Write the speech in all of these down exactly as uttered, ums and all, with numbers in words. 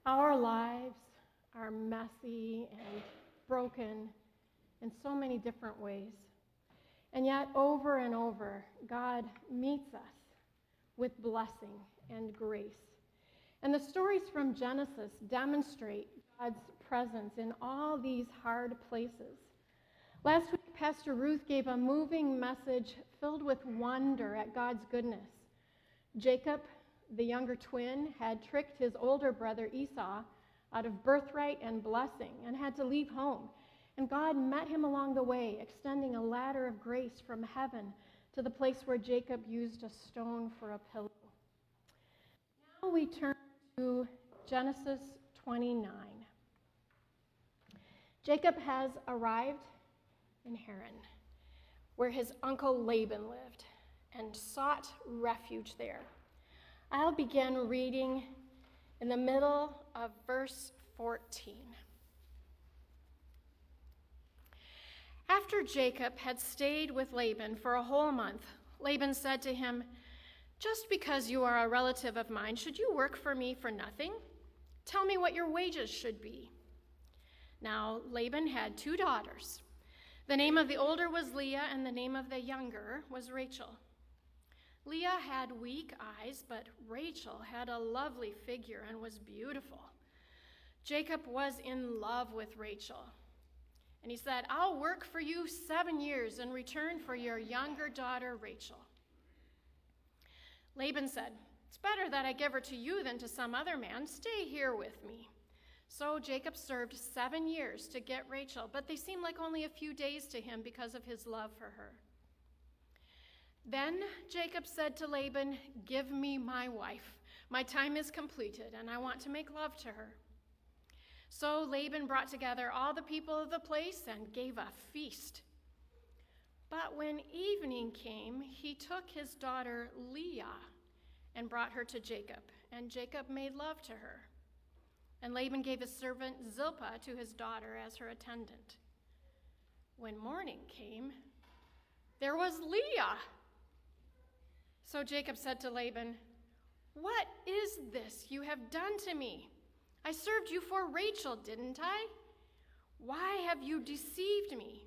Our lives are messy and broken in so many different ways. And yet, over and over, God meets us with blessing and grace. And the stories from Genesis demonstrate God's presence in all these hard places. Last week, Pastor Ruth gave a moving message filled with wonder at God's goodness. Jacob, the younger twin, had tricked his older brother Esau out of birthright and blessing and had to leave home. And God met him along the way, extending a ladder of grace from heaven to the place where Jacob used a stone for a pillow. Now we turn to Genesis twenty-nine. Jacob has arrived in Haran, where his uncle Laban lived, and sought refuge there. I'll begin reading in the middle of verse fourteen. After Jacob had stayed with Laban for a whole month, Laban said to him, "Just because you are a relative of mine, should you work for me for nothing? Tell me what your wages should be." Now Laban had two daughters. The name of the older was Leah, and the name of the younger was Rachel. Leah had weak eyes, but Rachel had a lovely figure and was beautiful. Jacob was in love with Rachel, and he said, "I'll work for you seven years in return for your younger daughter, Rachel." Laban said, "It's better that I give her to you than to some other man. Stay here with me." So Jacob served seven years to get Rachel, but they seemed like only a few days to him because of his love for her. Then Jacob said to Laban, "Give me my wife. My time is completed, and I want to make love to her." So Laban brought together all the people of the place and gave a feast. But when evening came, he took his daughter Leah and brought her to Jacob, and Jacob made love to her. And Laban gave his servant Zilpah to his daughter as her attendant. When morning came, there was Leah. So Jacob said to Laban, "What is this you have done to me? I served you for Rachel, didn't I? Why have you deceived me?"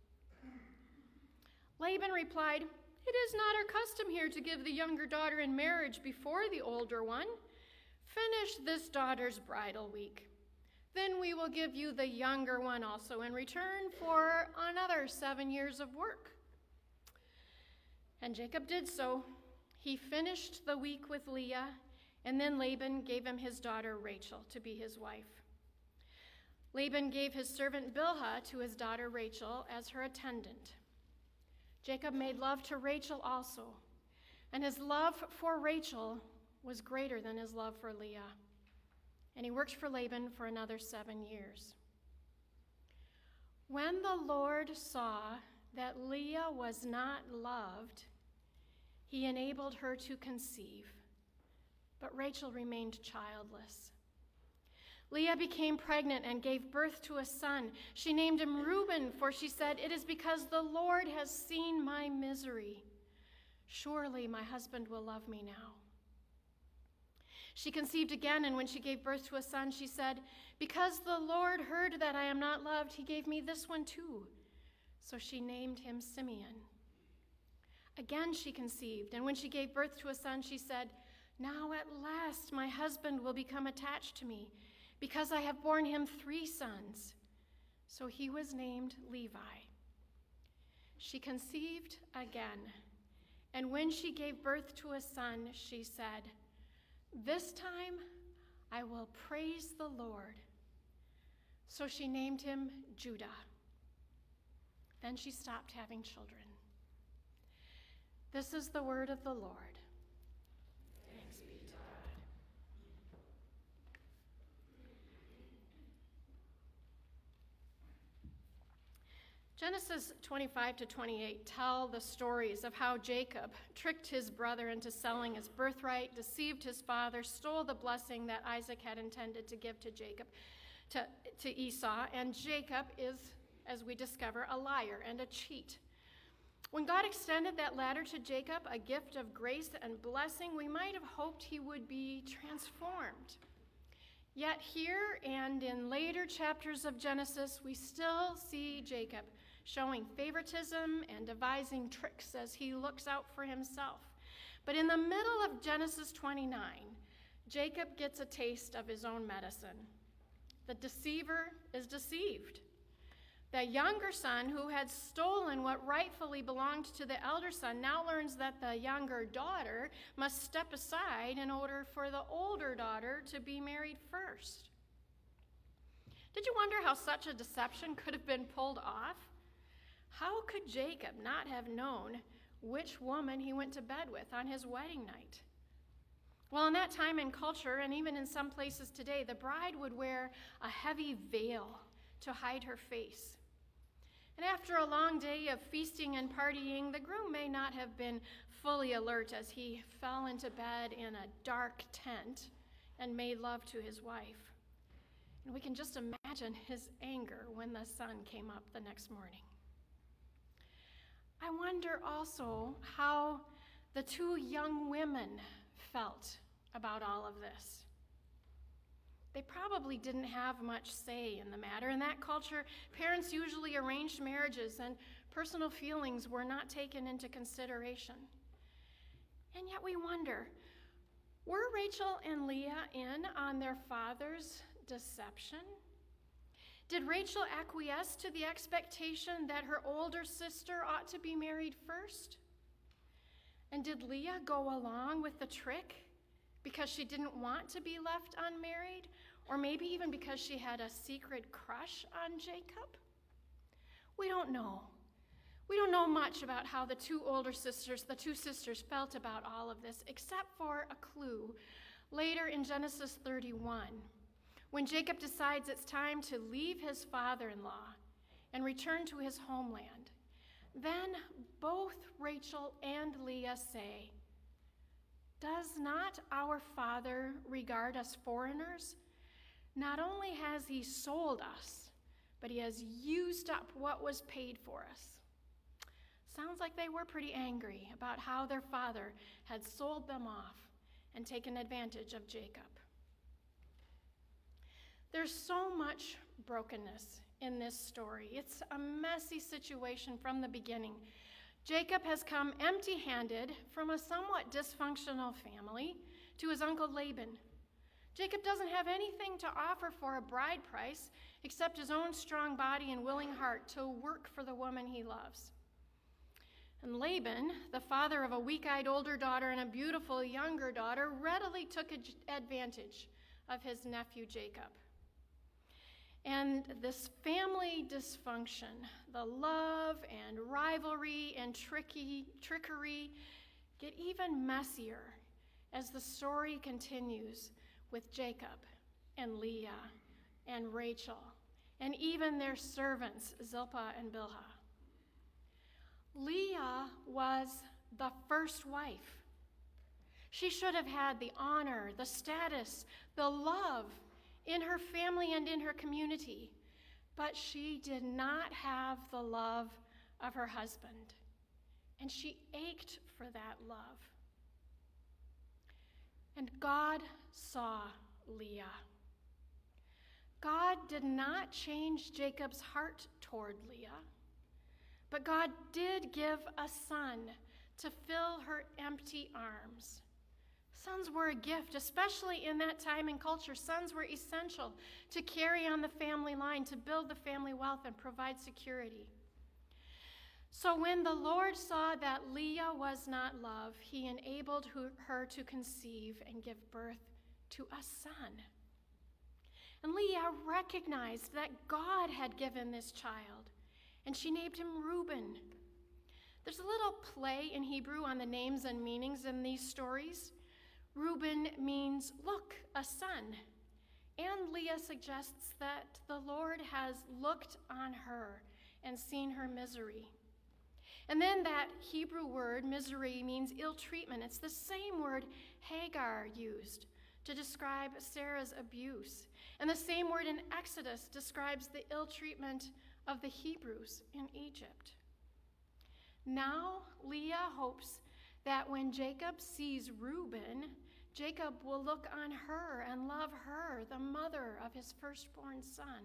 Laban replied, "It is not our custom here to give the younger daughter in marriage before the older one. Finish this daughter's bridal week. Then we will give you the younger one also in return for another seven years of work." And Jacob did so. He finished the week with Leah, and then Laban gave him his daughter Rachel to be his wife. Laban gave his servant Bilhah to his daughter Rachel as her attendant. Jacob made love to Rachel also, and his love for Rachel was greater than his love for Leah. And he worked for Laban for another seven years. When the Lord saw that Leah was not loved, he enabled her to conceive, but Rachel remained childless. Leah became pregnant and gave birth to a son. She named him Reuben, for she said, "It is because the Lord has seen my misery. Surely my husband will love me now." She conceived again, and when she gave birth to a son, she said, "Because the Lord heard that I am not loved, he gave me this one too." So she named him Simeon. Again she conceived, and when she gave birth to a son, she said, "Now at last my husband will become attached to me, because I have borne him three sons." So he was named Levi. She conceived again, and when she gave birth to a son, she said, "This time I will praise the Lord." So she named him Judah. Then she stopped having children. This is the word of the Lord. Thanks be to God. Genesis twenty-five to twenty-eight tell the stories of how Jacob tricked his brother into selling his birthright, deceived his father, stole the blessing that Isaac had intended to give to Jacob, to, to Esau, and Jacob is, as we discover, a liar and a cheat. When God extended that ladder to Jacob, a gift of grace and blessing, we might have hoped he would be transformed. Yet here and in later chapters of Genesis, we still see Jacob showing favoritism and devising tricks as he looks out for himself. But in the middle of Genesis twenty-nine, Jacob gets a taste of his own medicine. The deceiver is deceived. The younger son, who had stolen what rightfully belonged to the elder son, now learns that the younger daughter must step aside in order for the older daughter to be married first. Did you wonder how such a deception could have been pulled off? How could Jacob not have known which woman he went to bed with on his wedding night? Well, in that time and culture, and even in some places today, the bride would wear a heavy veil to hide her face. And after a long day of feasting and partying, the groom may not have been fully alert as he fell into bed in a dark tent and made love to his wife. And we can just imagine his anger when the sun came up the next morning. I wonder also how the two young women felt about all of this. They probably didn't have much say in the matter. In that culture, parents usually arranged marriages, and personal feelings were not taken into consideration. And yet we wonder, were Rachel and Leah in on their father's deception? Did Rachel acquiesce to the expectation that her older sister ought to be married first? And did Leah go along with the trick because she didn't want to be left unmarried, or maybe even because she had a secret crush on Jacob? We don't know. We don't know much about how the two older sisters, the two sisters, felt about all of this, except for a clue later in Genesis thirty-one, when Jacob decides it's time to leave his father-in-law and return to his homeland. Then both Rachel and Leah say, "Does not our father regard us foreigners? Not only has he sold us, but he has used up what was paid for us." Sounds like they were pretty angry about how their father had sold them off and taken advantage of Jacob. There's so much brokenness in this story. It's a messy situation from the beginning. Jacob has come empty-handed from a somewhat dysfunctional family to his uncle Laban. Jacob doesn't have anything to offer for a bride price except his own strong body and willing heart to work for the woman he loves. And Laban, the father of a weak-eyed older daughter and a beautiful younger daughter, readily took advantage of his nephew Jacob. And this family dysfunction, the love and rivalry and tricky trickery get even messier as the story continues with Jacob and Leah and Rachel and even their servants, Zilpah and Bilhah. Leah was the first wife. She should have had the honor, the status, the love in her family and in her community, but she did not have the love of her husband, and she ached for that love. And God saw Leah. God did not change Jacob's heart toward Leah, but God did give a son to fill her empty arms. Sons were a gift, especially in that time and culture. Sons were essential to carry on the family line, to build the family wealth and provide security. So when the Lord saw that Leah was not loved, he enabled her to conceive and give birth to a son. And Leah recognized that God had given this child, and she named him Reuben. There's a little play in Hebrew on the names and meanings in these stories. Reuben means, look, a son. And Leah suggests that the Lord has looked on her and seen her misery. And then that Hebrew word, misery, means ill treatment. It's the same word Hagar used to describe Sarah's abuse. And the same word in Exodus describes the ill treatment of the Hebrews in Egypt. Now, Leah hopes that when Jacob sees Reuben, Jacob will look on her and love her, the mother of his firstborn son.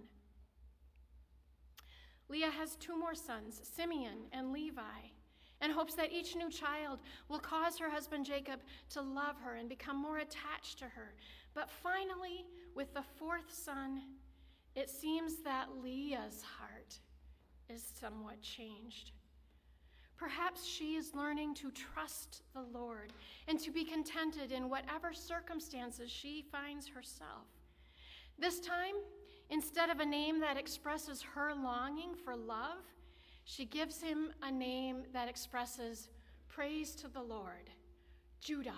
Leah has two more sons, Simeon and Levi, and hopes that each new child will cause her husband Jacob to love her and become more attached to her. But finally, with the fourth son, it seems that Leah's heart is somewhat changed. Perhaps she is learning to trust the Lord and to be contented in whatever circumstances she finds herself. This time, instead of a name that expresses her longing for love, she gives him a name that expresses praise to the Lord, Judah.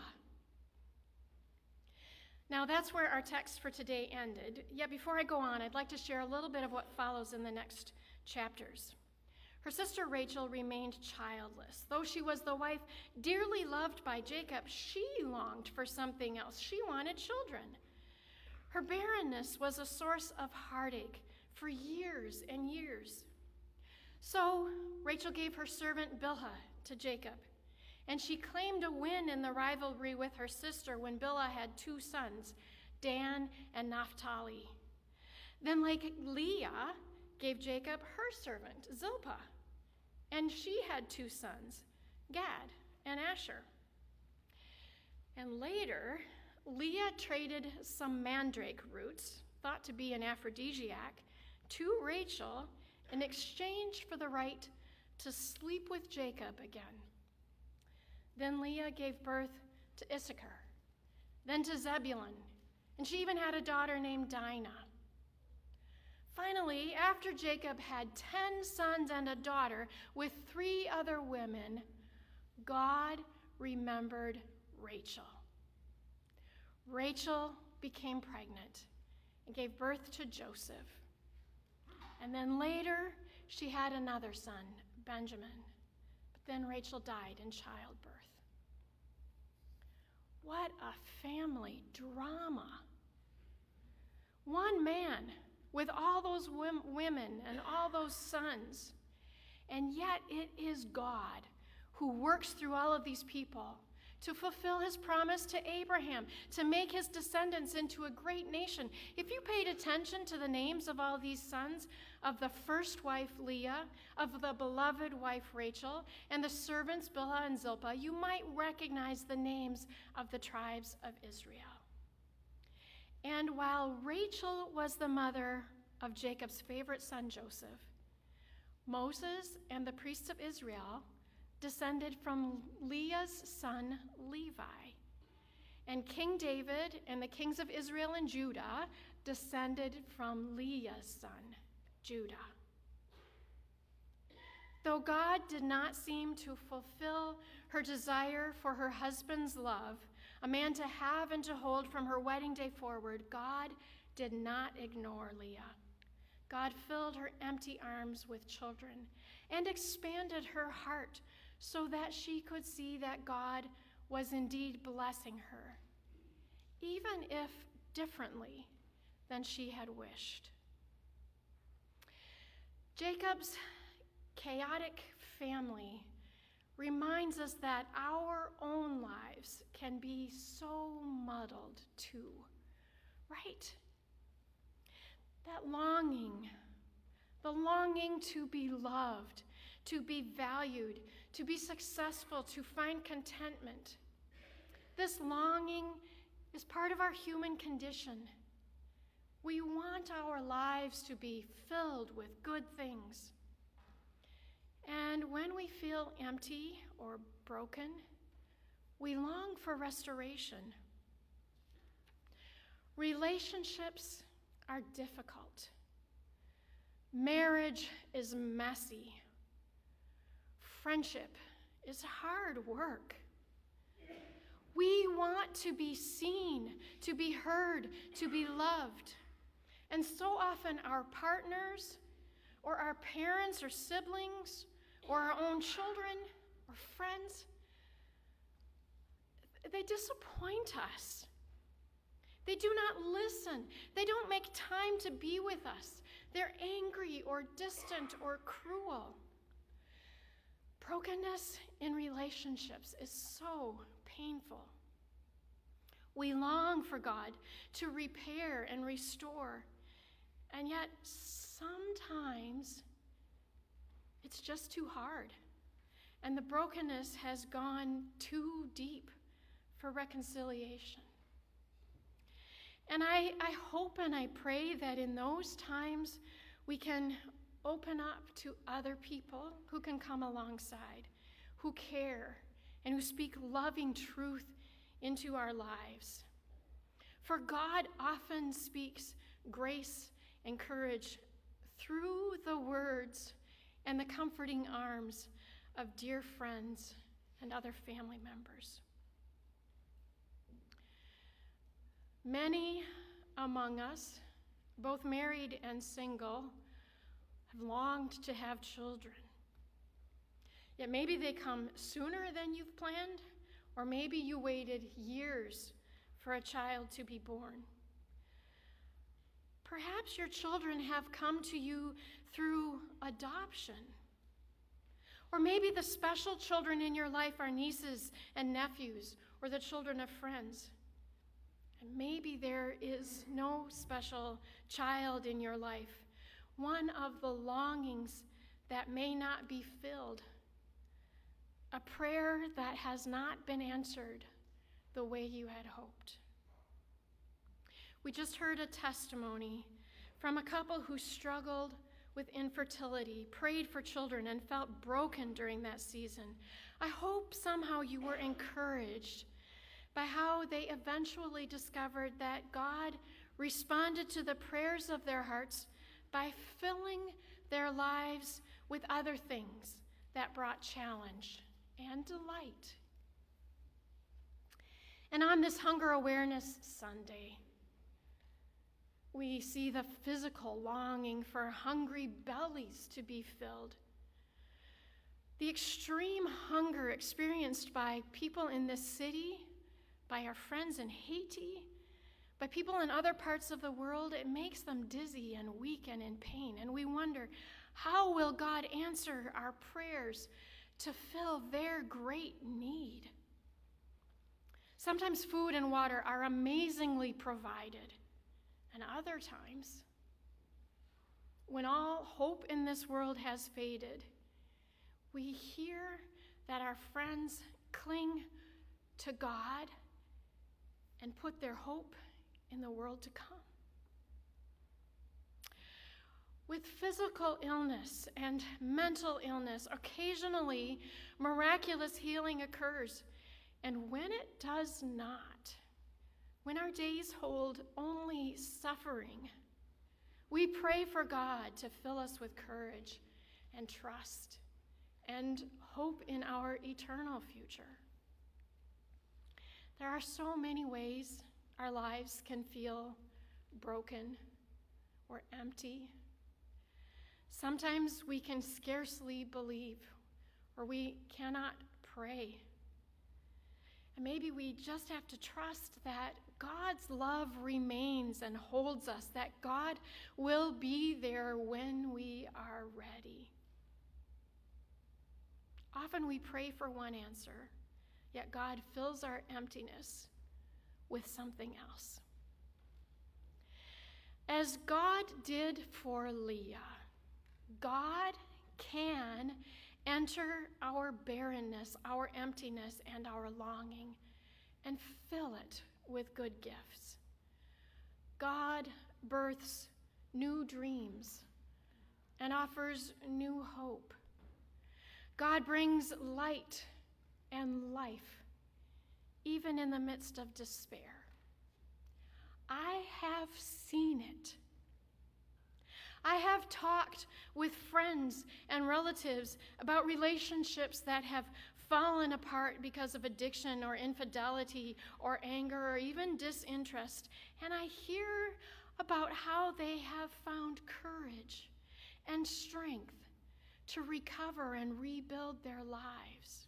Now that's where our text for today ended. Yet before I go on, I'd like to share a little bit of what follows in the next chapters. Her sister Rachel remained childless. Though she was the wife dearly loved by Jacob, she longed for something else. She wanted children. Her barrenness was a source of heartache for years and years. So Rachel gave her servant Bilhah to Jacob, and she claimed a win in the rivalry with her sister when Bilhah had two sons, Dan and Naphtali. Then, like Leah, gave Jacob her servant Zilpah, and she had two sons, Gad and Asher. And later, Leah traded some mandrake roots, thought to be an aphrodisiac, to Rachel in exchange for the right to sleep with Jacob again. Then Leah gave birth to Issachar, then to Zebulun, and she even had a daughter named Dinah. Finally, after Jacob had ten sons and a daughter with three other women, God remembered Rachel. Rachel became pregnant and gave birth to Joseph. And then later, she had another son, Benjamin. But then Rachel died in childbirth. What a family drama. One man with all those women and all those sons. And yet it is God who works through all of these people to fulfill his promise to Abraham, to make his descendants into a great nation. If you paid attention to the names of all these sons, of the first wife Leah, of the beloved wife Rachel, and the servants Bilhah and Zilpah, you might recognize the names of the tribes of Israel. And while Rachel was the mother of Jacob's favorite son Joseph, Moses and the priests of Israel descended from Leah's son Levi. And King David and the kings of Israel and Judah descended from Leah's son, Judah. Though God did not seem to fulfill her desire for her husband's love, a man to have and to hold from her wedding day forward, God did not ignore Leah. God filled her empty arms with children and expanded her heart so that she could see that God was indeed blessing her, even if differently than she had wished. Jacob's chaotic family reminds us that our own lives can be so muddled too, right? That longing, the longing to be loved, to be valued, to be successful, to find contentment. This longing is part of our human condition. We want our lives to be filled with good things. And when we feel empty or broken, we long for restoration. Relationships are difficult. Marriage is messy. Friendship is hard work. We want to be seen, to be heard, to be loved. And so often our partners or our parents or siblings or our own children or friends, they disappoint us. They do not listen. They don't make time to be with us. They're angry or distant or cruel. Brokenness in relationships is so painful. We long for God to repair and restore. And yet, sometimes it's just too hard. And the brokenness has gone too deep for reconciliation. And I, I hope and I pray that in those times we can open up to other people who can come alongside, who care, and who speak loving truth into our lives. For God often speaks grace and courage through the words and the comforting arms of dear friends and other family members. Many among us, both married and single, have longed to have children. Yet maybe they come sooner than you've planned, or maybe you waited years for a child to be born. Perhaps your children have come to you through adoption. Or maybe the special children in your life are nieces and nephews, or the children of friends. And maybe there is no special child in your life, one of the longings that may not be filled, a prayer that has not been answered the way you had hoped. We just heard a testimony from a couple who struggled with infertility, prayed for children, and felt broken during that season. I hope somehow you were encouraged by how they eventually discovered that God responded to the prayers of their hearts by filling their lives with other things that brought challenge and delight. And on this Hunger Awareness Sunday, we see the physical longing for hungry bellies to be filled. The extreme hunger experienced by people in this city, by our friends in Haiti, by people in other parts of the world, it makes them dizzy and weak and in pain. And we wonder, how will God answer our prayers to fill their great need? Sometimes food and water are amazingly provided, and other times, when all hope in this world has faded, we hear that our friends cling to God and put their hope in the world to come. With physical illness and mental illness, occasionally miraculous healing occurs. And when it does not, when our days hold only suffering, we pray for God to fill us with courage and trust and hope in our eternal future. There are so many ways our lives can feel broken or empty. Sometimes we can scarcely believe, or we cannot pray. And maybe we just have to trust that God's love remains and holds us, that God will be there when we are ready. Often we pray for one answer, yet God fills our emptiness with something else. As God did for Leah, God can enter our barrenness, our emptiness, and our longing, and fill it with good gifts. God births new dreams and offers new hope. God brings light and life, even in the midst of despair. I have seen it. I have talked with friends and relatives about relationships that have fallen apart because of addiction or infidelity or anger or even disinterest. And I hear about how they have found courage and strength to recover and rebuild their lives.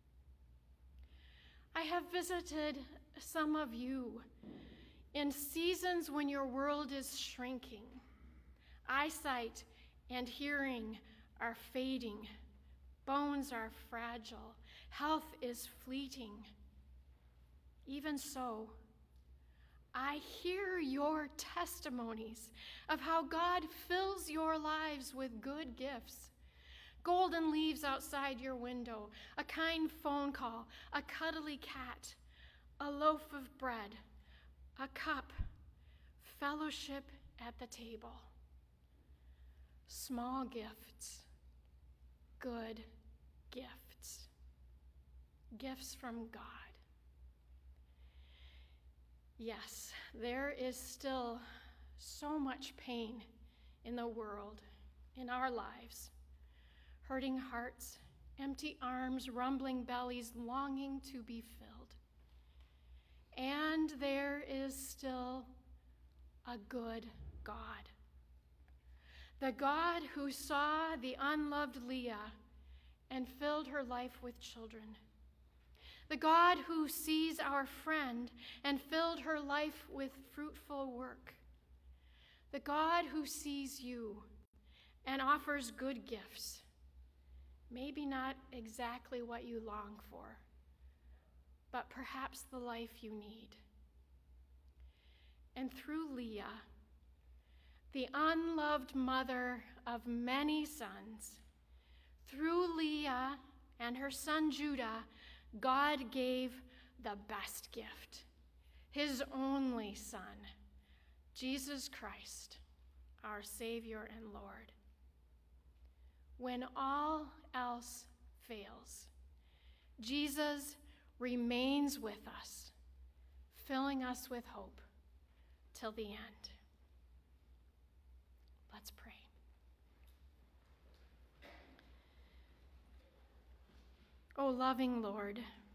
I have visited some of you in seasons when your world is shrinking. Eyesight and hearing are fading. Bones are fragile. Health is fleeting. Even so, I hear your testimonies of how God fills your lives with good gifts. Golden leaves outside your window, a kind phone call, a cuddly cat, a loaf of bread, a cup, fellowship at the table. Small gifts, good gifts, gifts from God. Yes, there is still so much pain in the world, in our lives. Hurting hearts, empty arms, rumbling bellies, longing to be filled. And there is still a good God. The God who saw the unloved Leah and filled her life with children. The God who sees our friend and filled her life with fruitful work. The God who sees you and offers good gifts. Maybe not exactly what you long for, but perhaps the life you need. And through Leah, the unloved mother of many sons, through Leah and her son Judah, God gave the best gift, his only Son, Jesus Christ, our Savior and Lord. When all else fails, Jesus remains with us, filling us with hope till the end. Let's pray. O loving Lord,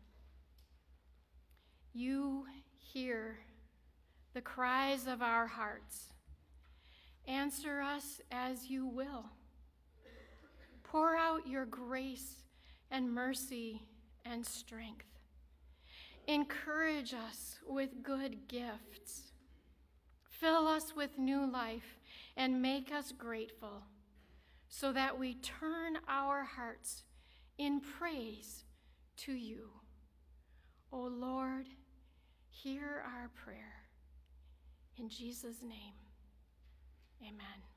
you hear the cries of our hearts. Answer us as you will. Pour out your grace and mercy and strength. Encourage us with good gifts. Fill us with new life and make us grateful so that we turn our hearts in praise to you. O Lord, hear our prayer. In Jesus' name, amen.